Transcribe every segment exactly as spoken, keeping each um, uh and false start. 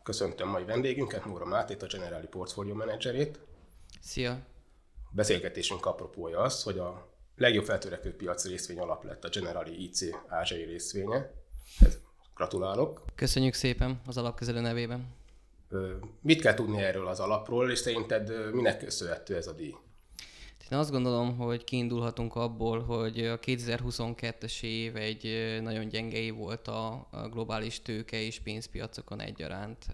Köszöntöm mai vendégünket, Móra Mátét, a Generali Portfolio Managerét. Szia! Beszélgetésünk apropója az, hogy a legjobb feltörekvő piac részvény alap lett a Generali í cé ázsiai részvénye. Ez, gratulálok! Köszönjük szépen az alapkezelő nevében. Mit kell tudni erről az alapról, és szerinted minek köszönhető ez a díj? Én azt gondolom, hogy kiindulhatunk abból, hogy a kétezer-huszonkettes év egy nagyon gyenge év volt a globális tőke és pénzpiacokon egyaránt.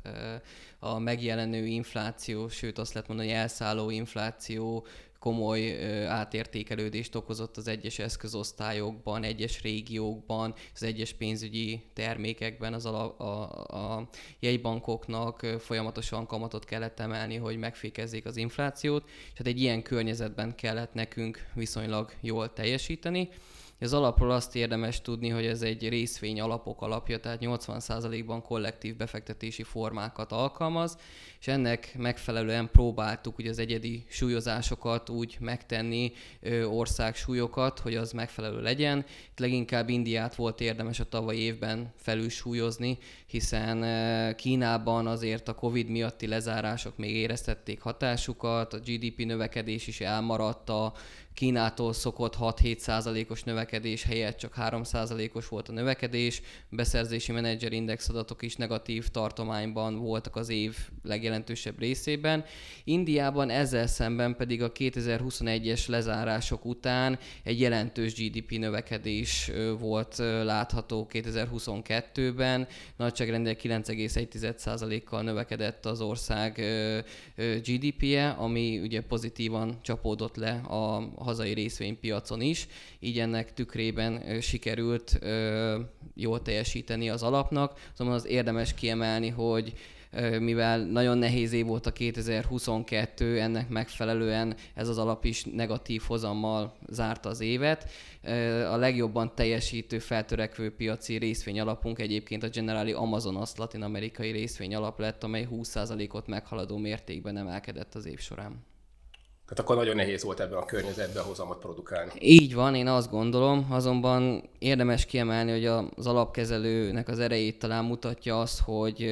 A megjelenő infláció, sőt azt lehet mondani, hogy elszálló infláció komoly átértékelődést okozott az egyes eszközosztályokban, egyes régiókban, az egyes pénzügyi termékekben. Az a, a, a jegybankoknak folyamatosan kamatot kellett emelni, hogy megfékezzék az inflációt, és hát egy ilyen környezetben kellett nekünk viszonylag jól teljesíteni. Az alapról azt érdemes tudni, hogy ez egy részvény alapok alapja, tehát nyolcvan százalékban kollektív befektetési formákat alkalmaz, és ennek megfelelően próbáltuk ugye az egyedi súlyozásokat úgy megtenni, országsúlyokat, hogy az megfelelő legyen. Itt leginkább Indiát volt érdemes a tavalyi évben felülsúlyozni, hiszen Kínában azért a Covid miatti lezárások még éreztették hatásukat, a gé dé pé növekedés is elmaradt, a Kínától szokott hat-hét százalékos növekedés helyett csak három százalékos volt a növekedés, beszerzési menedzserindex adatok is negatív tartományban voltak az év legjelentősebb részében. Indiában ezzel szemben pedig a kétezer-huszonegyes lezárások után egy jelentős gé dé pé növekedés volt látható kétezer-huszonkettőben. Nagyságrendileg kilenc egész egy százalékkal növekedett az ország gé dé péje, ami ugye pozitívan csapódott le a hazai részvénypiacon is, így ennek tükrében sikerült jól teljesíteni az alapnak. Azonban az érdemes kiemelni, hogy mivel nagyon nehéz év volt a kétezer-huszonkettő, ennek megfelelően ez az alap is negatív hozammal zárta az évet. A legjobban teljesítő feltörekvő piaci részvény alapunk egyébként a Generali Amazonas latin-amerikai részvény alap lett, amely húsz százalékot meghaladó mértékben emelkedett az év során. Tehát akkor nagyon nehéz volt ebben a környezetben hozamot produkálni. Így van, én azt gondolom, azonban érdemes kiemelni, hogy az alapkezelőnek az erejét talán mutatja az, hogy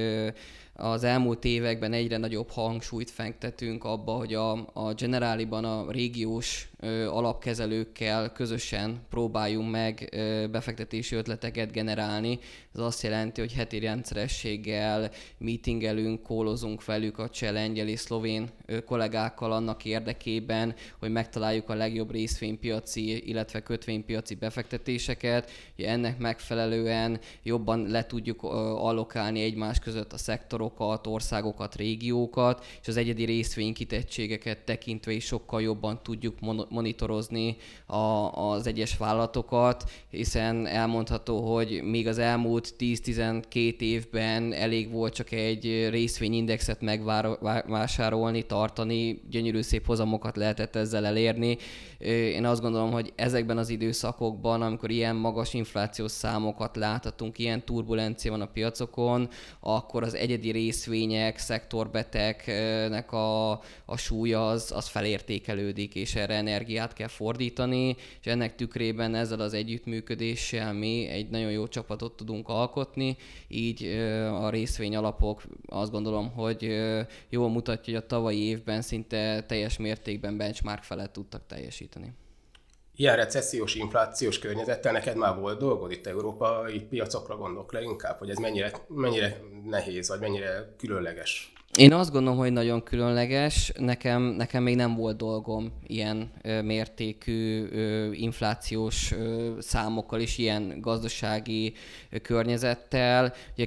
az elmúlt években egyre nagyobb hangsúlyt fektetünk abba, hogy a, a Generaliban a régiós ö, alapkezelőkkel közösen próbáljunk meg ö, befektetési ötleteket generálni. Ez azt jelenti, hogy heti rendszerességgel meetingelünk, kólozunk velük a cseh, lengyel és szlovén ö, kollégákkal annak érdekében, hogy megtaláljuk a legjobb részvénypiaci, illetve kötvénypiaci befektetéseket. Ugye ennek megfelelően jobban le tudjuk ö, allokálni egymás között a szektorok, országokat, régiókat, és az egyedi részvénykitettségeket tekintve is sokkal jobban tudjuk monitorozni a, az egyes vállalatokat, hiszen elmondható, hogy még az elmúlt tíz-tizenkét évben elég volt csak egy részvényindexet megvásárolni, tartani, gyönyörű szép hozamokat lehetett ezzel elérni. Én azt gondolom, hogy ezekben az időszakokban, amikor ilyen magas inflációs számokat láthatunk, ilyen turbulencia van a piacokon, akkor az egyedi részvények, szektorbeteknek a, a súlya az, az felértékelődik, és erre energiát kell fordítani, és ennek tükrében ezzel az együttműködéssel mi egy nagyon jó csapatot tudunk alkotni, így a részvényalapok azt gondolom, hogy jól mutatja, hogy a tavalyi évben szinte teljes mértékben benchmark felett tudtak teljesíteni. Ilyen recessziós, inflációs környezettel neked már volt dolgod itt európai piacokra, gondolok leginkább, hogy ez mennyire, mennyire nehéz, vagy mennyire különleges? Én azt gondolom, hogy nagyon különleges. Nekem, nekem még nem volt dolgom ilyen ö, mértékű ö, inflációs ö, számokkal és ilyen gazdasági ö, környezettel. Ugye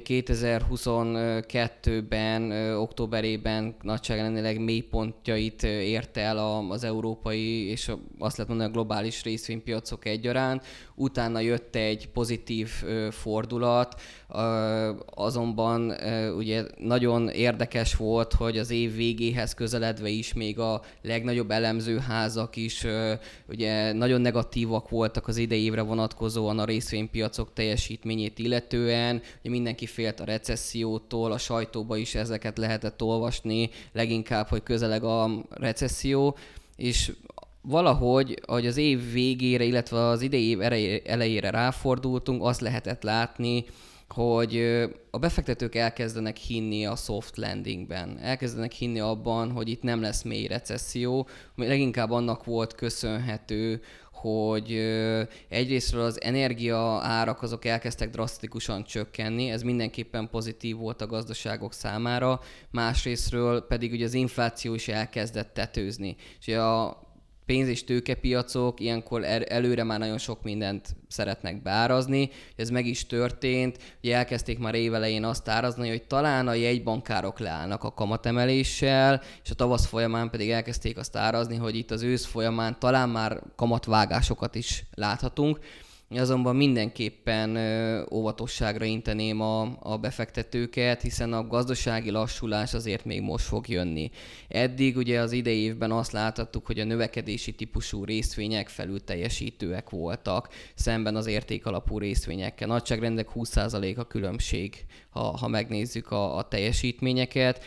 kétezer-huszonkettőben, ö, októberében nagyságrendileg mélypontjait ért el a, az európai és a, azt lehet mondani a globális részvénypiacok egyaránt. Utána jött egy pozitív ö, fordulat, ö, azonban ö, ugye nagyon érdekes volt, hogy az év végéhez közeledve is még a legnagyobb elemzőházak is ö, ugye nagyon negatívak voltak az idei évre vonatkozóan a részvénypiacok teljesítményét illetően. Ugye mindenki félt a recessziótól, a sajtóba is ezeket lehetett olvasni, leginkább, hogy közeleg a recesszió, és valahogy, hogy az év végére, illetve az idei év elejére ráfordultunk, azt lehetett látni, hogy a befektetők elkezdenek hinni a soft landingben, elkezdenek hinni abban, hogy itt nem lesz mély recesszió, ami leginkább annak volt köszönhető, hogy egyrésztről az energia árak azok elkezdtek drasztikusan csökkenni, ez mindenképpen pozitív volt a gazdaságok számára, másrésztről pedig ugye az infláció is elkezdett tetőzni. És a pénz- és tőkepiacok ilyenkor előre már nagyon sok mindent szeretnek beárazni, ez meg is történt, ugye elkezdték már évelején azt árazni, hogy talán a jegybankárok leállnak a kamatemeléssel, és a tavasz folyamán pedig elkezdték azt árazni, hogy itt az ősz folyamán talán már kamatvágásokat is láthatunk. Azonban mindenképpen óvatosságra inteném a, a befektetőket, hiszen a gazdasági lassulás azért még most fog jönni. Eddig ugye az idei évben azt láthattuk, hogy a növekedési típusú részvények felülteljesítőek voltak, szemben az értékalapú részvényekkel. Nagyságrendek húsz százalék a különbség, ha, ha megnézzük a, a teljesítményeket.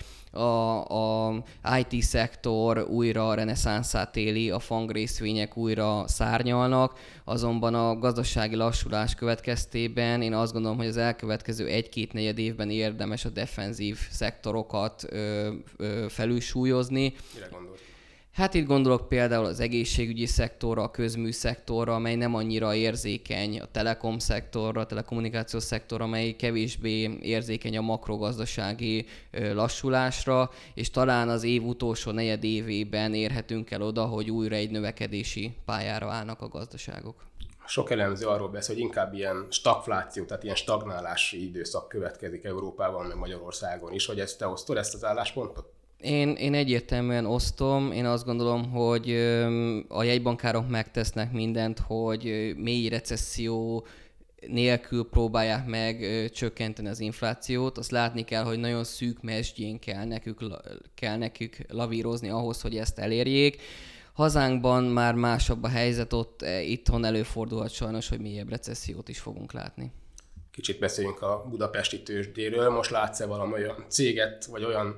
A, a i té-szektor újra reneszánszát éli, a fang részvények újra szárnyalnak, azonban a gazdasági lassulás következtében én azt gondolom, hogy az elkövetkező egy-két negyed évben érdemes a defenzív szektorokat ö, ö, felülsúlyozni. Mire gondolsz? Hát itt gondolok például az egészségügyi szektorra, a közműszektorra, amely nem annyira érzékeny, a telekom szektorra, a telekommunikációs szektorra, amely kevésbé érzékeny a makrogazdasági lassulásra, és talán az év utolsó negyed évében érhetünk el oda, hogy újra egy növekedési pályára állnak a gazdaságok. Sok elemző arról beszél, hogy inkább ilyen stagfláció, tehát ilyen stagnálási időszak következik Európában, meg Magyarországon is, hogy ezt te osztod, ezt az álláspontot? Én, én egyértelműen osztom. Én azt gondolom, hogy a jegybankárok megtesznek mindent, hogy mély recesszió nélkül próbálják meg csökkenteni az inflációt. Azt látni kell, hogy nagyon szűk mesdjén kell nekük, kell nekük lavírozni ahhoz, hogy ezt elérjék. Hazánkban már másabb a helyzet, ott itthon előfordulhat sajnos, hogy mélyebb recessziót is fogunk látni. Kicsit beszéljünk a budapesti tőzsdéről. Most látsz-e valami olyan céget, vagy olyan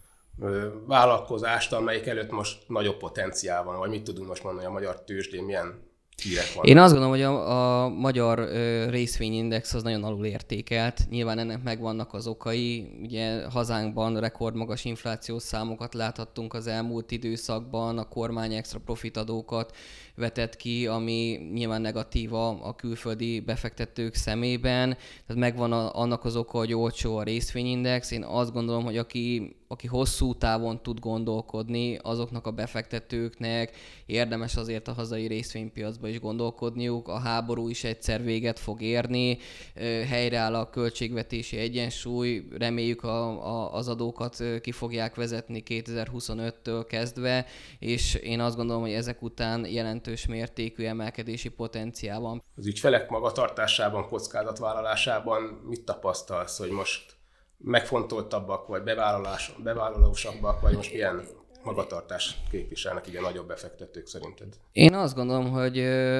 vállalkozást, amelyik előtt most nagyobb potenciál van, vagy mit tudunk most mondani, a magyar tőzsdén milyen hírek vannak? Én azt gondolom, hogy a, a magyar ö, részvényindex az nagyon alul értékelt. Nyilván ennek megvannak az okai. Ugye hazánkban rekordmagas inflációs számokat láthattunk az elmúlt időszakban, a kormány extra profitadókat vetett ki, ami nyilván negatíva a külföldi befektetők szemében. Tehát megvan a, annak az oka, hogy olcsó a részvényindex. Én azt gondolom, hogy aki, aki hosszú távon tud gondolkodni, azoknak a befektetőknek érdemes azért a hazai részvénypiacba is gondolkodniuk. A háború is egyszer véget fog érni, helyreáll a költségvetési egyensúly, reméljük a, a, az adókat ki fogják vezetni kétezer-huszonöttől kezdve, és én azt gondolom, hogy ezek után jelentős mértékű emelkedési potenciál van. Az ügyfelek magatartásában, kockázatvállalásában mit tapasztalsz, hogy most megfontoltabbak, vagy bevállalás, bevállalósabbak, vagy most milyen magatartást képviselnek így a nagyobb befektetők szerinted? Én azt gondolom, hogy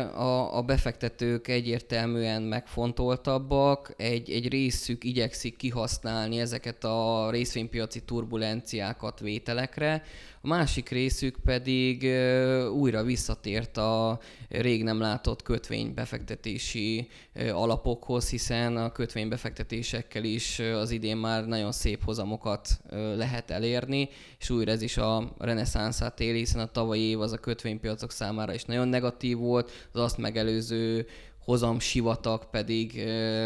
a, a befektetők egyértelműen megfontoltabbak, egy, egy részük igyekszik kihasználni ezeket a részvénypiaci turbulenciákat vételekre, a másik részük pedig újra visszatért a rég nem látott kötvénybefektetési alapokhoz, hiszen a kötvénybefektetésekkel is az idén már nagyon szép hozamokat lehet elérni, és újra ez is a reneszánszát éli, hiszen a tavalyi év az a kötvénypiacok számára is nagyon negatív volt, az azt megelőző hozam sivatag pedig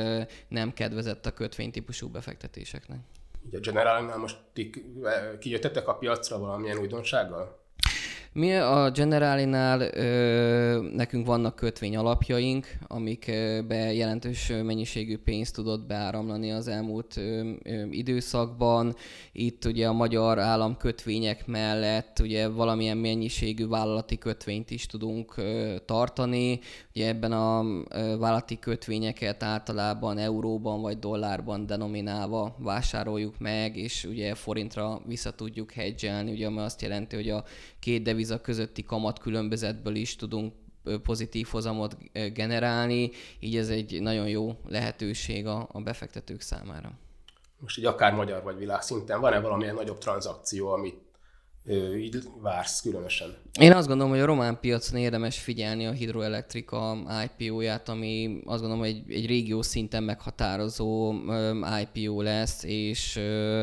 nem kedvezett a kötvénytípusú befektetéseknek. A Generalinál most kijöttetek a piacra valamilyen újdonsággal? Mi a Generalinál ö, nekünk vannak kötvény alapjaink, amikbe jelentős mennyiségű pénzt tudott beáramlani az elmúlt ö, ö, időszakban. Itt ugye a magyar állam kötvények mellett ugye valamilyen mennyiségű vállalati kötvényt is tudunk ö, tartani. Ugye ebben a ö, vállalati kötvényeket általában euróban vagy dollárban denominálva vásároljuk meg, és ugye forintra vissza tudjuk hedgelni, ugye, ami azt jelenti, hogy a két deviza közötti kamat különbözetből is tudunk pozitív hozamot generálni, így ez egy nagyon jó lehetőség a, a befektetők számára. Most így akár magyar vagy világszinten van-e valamilyen nagyobb tranzakció, amit így vársz különösen? Én azt gondolom, hogy a román piacon érdemes figyelni a Hidroelectrica I P O-ját, ami azt gondolom, hogy egy, egy régió szinten meghatározó I P O lesz, és,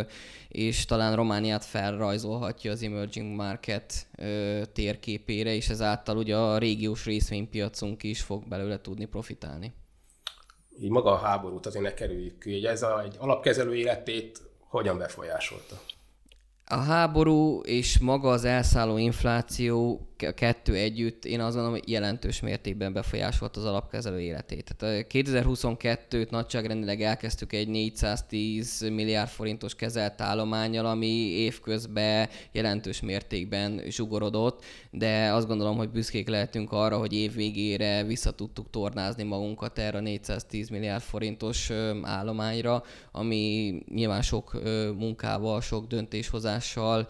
és talán Romániát felrajzolhatja az emerging market térképére, és ezáltal ugye a régiós részvénypiacunk is fog belőle tudni profitálni. Így maga a háborút azért ne kerüljük ki, hogy ez a, egy alapkezelő életét hogyan befolyásolta? A háború és maga az elszálló infláció, a kettő együtt, én azt gondolom, hogy jelentős mértékben befolyásolt az alapkezelő életét. Tehát kétezer-huszonkettőt nagyságrendileg elkezdtük egy négyszáztíz milliárd forintos kezelt állománnyal, ami évközben jelentős mértékben zsugorodott, de azt gondolom, hogy büszkék lehetünk arra, hogy év végére vissza tudtuk tornázni magunkat erre a négyszáztíz milliárd forintos állományra, ami nyilván sok munkával, sok döntéshozással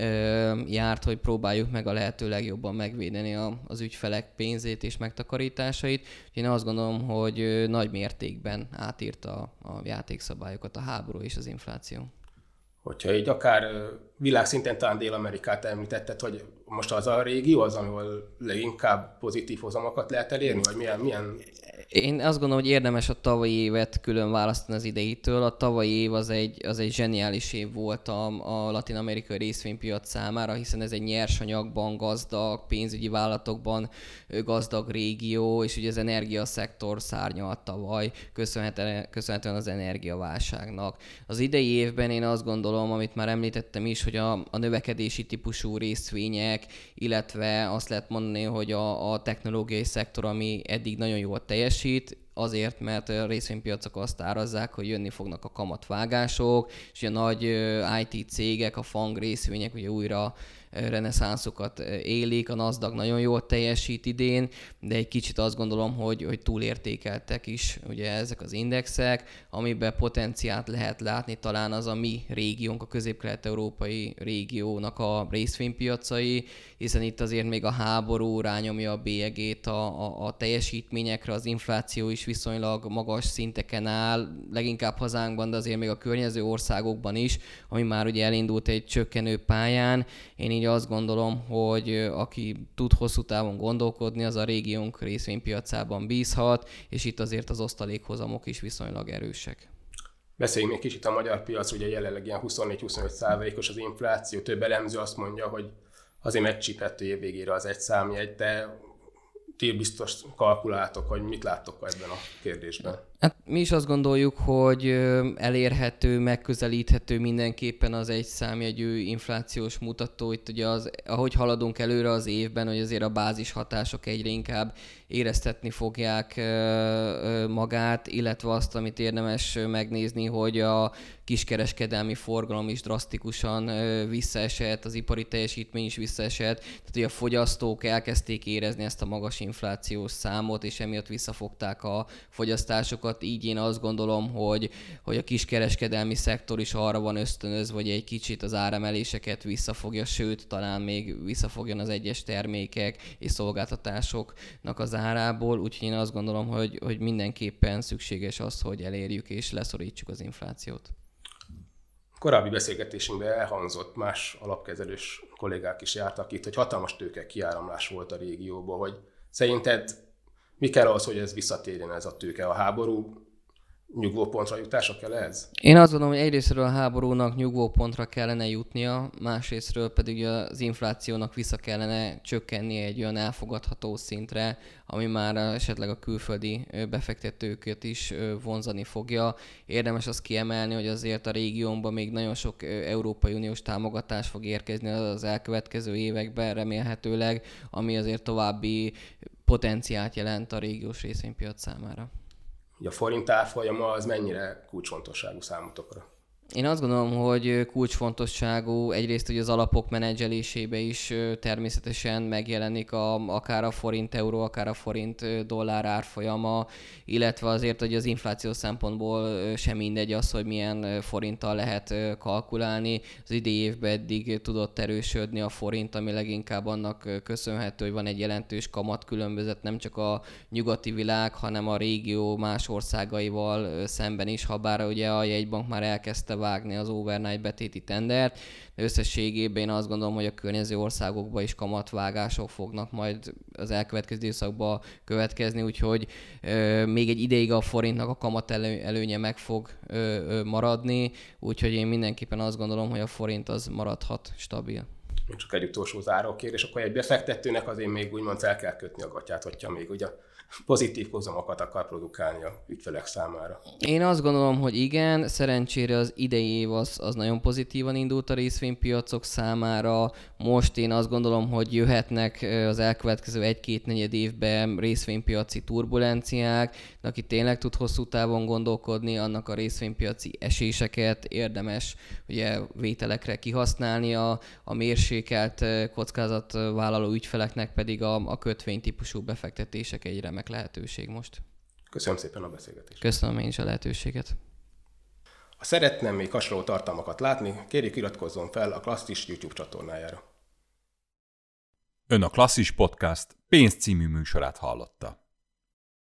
járt, hogy próbáljuk meg a lehető legjobban megvédeni a, az ügyfelek pénzét és megtakarításait. Én azt gondolom, hogy nagy mértékben átírta a játékszabályokat a háború és az infláció. Hogyha így akár világszinten talán Dél-Amerikát említetted, hogy most az a régió az, ahol leginkább pozitív hozamokat lehet elérni, vagy milyen... milyen... Én azt gondolom, hogy érdemes a tavalyi évet külön választani az idejétől. A tavalyi év az egy, az egy zseniális év volt a, a latin-amerikai részvénypiac számára, hiszen ez egy nyersanyagban gazdag, pénzügyi vállalatokban gazdag régió, és ugye az energiaszektor szárnyalt tavaly, köszönhetően, köszönhetően az energiaválságnak. Az idei évben én azt gondolom, amit már említettem is, hogy a, a növekedési típusú részvények, illetve azt lehet mondani, hogy a, a technológiai szektor, ami eddig nagyon jól teljesít, azért, mert a részvénypiacok azt árazzák, hogy jönni fognak a kamatvágások, és a nagy I T cégek, a fang részvények ugye újra reneszánszokat élik, a NASDAQ nagyon jól teljesít idén, de egy kicsit azt gondolom, hogy, hogy túlértékeltek is ugye ezek az indexek, amiben potenciált lehet látni talán az a mi régiónk, a közép-kelet-európai régiónak a részvénypiacai, hiszen itt azért még a háború rányomja a bélyegét a, a, a teljesítményekre, az infláció is viszonylag magas szinteken áll, leginkább hazánkban, de azért még a környező országokban is, ami már ugye elindult egy csökkenő pályán. Én így azt gondolom, hogy aki tud hosszú távon gondolkodni, az a régiónk részvénypiacában bízhat, és itt azért az osztalékhozamok is viszonylag erősek. Beszéljünk még kicsit a magyar piac, ugye jelenleg ilyen huszonnégy-huszonöt százalékos az infláció, több elemző azt mondja, hogy azért megcsíphető év végére az egy számjegy, de ti biztos kalkuláltok, hogy mit láttok ebben a kérdésben? Hát mi is azt gondoljuk, hogy elérhető, megközelíthető mindenképpen az egy számjegyű inflációs mutató. Itt ugye az, ahogy haladunk előre az évben, hogy azért a bázis hatások egyre inkább éreztetni fogják magát, illetve azt, amit érdemes megnézni, hogy a kiskereskedelmi forgalom is drasztikusan visszaesett, az ipari teljesítmény is visszaesett, tehát hogy a fogyasztók elkezdték érezni ezt a magas inflációs számot, és emiatt visszafogták a fogyasztásokat. Így én azt gondolom, hogy, hogy a kiskereskedelmi szektor is arra van ösztönözve, hogy egy kicsit az áremeléseket visszafogja, sőt, talán még visszafogjon az egyes termékek és szolgáltatásoknak az árából, úgyhogy én azt gondolom, hogy, hogy mindenképpen szükséges az, hogy elérjük és leszorítsuk az inflációt. Korábbi beszélgetésünkben elhangzott, más alapkezelős kollégák is jártak itt, hogy hatalmas tőke kiáramlás volt a régióból, hogy szerinted mi kell ahhoz, hogy ez visszatérjen, ez a tőke? A háború nyugvópontra jutása kell ez? Én azt gondolom, hogy egyrésztről a háborúnak nyugvópontra kellene jutnia, másrésztről pedig az inflációnak vissza kellene csökkennie egy olyan elfogadható szintre, ami már esetleg a külföldi befektetőket is vonzani fogja. Érdemes azt kiemelni, hogy azért a régiónkban még nagyon sok Európai Uniós támogatás fog érkezni az elkövetkező években remélhetőleg, ami azért további potenciált jelent a régiós részvénypiac számára. A forint árfolyama az mennyire kulcsfontosságú számotokra? Én azt gondolom, hogy kulcsfontosságú, egyrészt hogy az alapok menedzselésébe is természetesen megjelenik a, akár a forint-euró, akár a forint-dollár árfolyama, illetve azért, hogy az infláció szempontból sem mindegy az, hogy milyen forinttal lehet kalkulálni. Az idei évben eddig tudott erősödni a forint, ami leginkább annak köszönhető, hogy van egy jelentős kamatkülönbözet nem csak a nyugati világ, hanem a régió más országaival szemben is, habár ugye a jegybank már elkezdte összevágni az overnight betéti tendert, de összességében én azt gondolom, hogy a környező országokban is kamatvágások fognak majd az elkövetkező időszakban következni, úgyhogy ö, még egy ideig a forintnak a kamat elő, előnye meg fog ö, ö, maradni, úgyhogy én mindenképpen azt gondolom, hogy a forint az maradhat stabil. Csak egy utolsó zárókérdés, akkor egy befektetőnek azért még úgymond el kell kötni a gatyát, hogyha még ugye pozitív hozamokat akar produkálni a ügyfelek számára. Én azt gondolom, hogy igen, szerencsére az idei év az, az nagyon pozitívan indult a részvénypiacok számára. Most én azt gondolom, hogy jöhetnek az elkövetkező egy-két negyed évben részvénypiaci turbulenciák, de aki tényleg tud hosszú távon gondolkodni, annak a részvénypiaci eséseket érdemes ugye vételekre kihasználni, a, a mérsékelt kockázatvállaló ügyfeleknek pedig a, a kötvénytípusú befektetések egy remek lehetőség most. Köszönöm szépen a beszélgetést. Köszönöm én is a lehetőséget. Ha szeretném még hasonló tartalmakat látni, kérjük iratkozzon fel a Klasszis YouTube csatornájára. Ön a Klasszis Podcast pénz című műsorát hallotta.